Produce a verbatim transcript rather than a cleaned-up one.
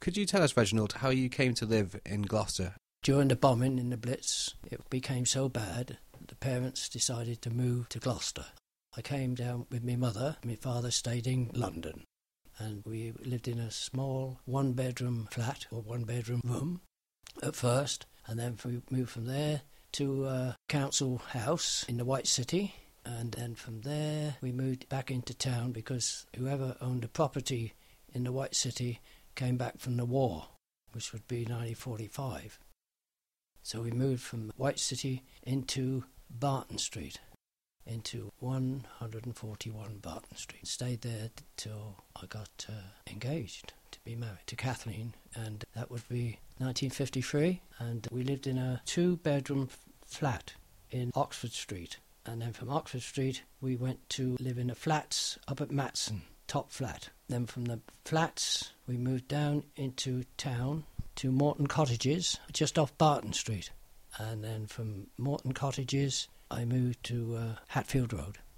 Could you tell us, Reginald, how you came to live in Gloucester? During the bombing in the Blitz, it became so bad that the parents decided to move to Gloucester. I came down with my mother. My father stayed in London. And we lived in a small one-bedroom flat, or one-bedroom room, at first. And then we moved from there to a council house in the White City. And then from there, we moved back into town because whoever owned the property in the White City came back from the war, which would be nineteen forty-five. So we moved from White City into Barton Street, into one forty-one Barton Street. Stayed there till I got uh, engaged to be married to Kathleen, and that would be nineteen fifty-three. And we lived in a two-bedroom f- flat in Oxford Street. And then from Oxford Street, we went to live in the flats up at Matson, top flat. Then from the flats, we moved down into town to Morton Cottages, just off Barton Street. And then from Morton Cottages, I moved to uh, Hatfield Road.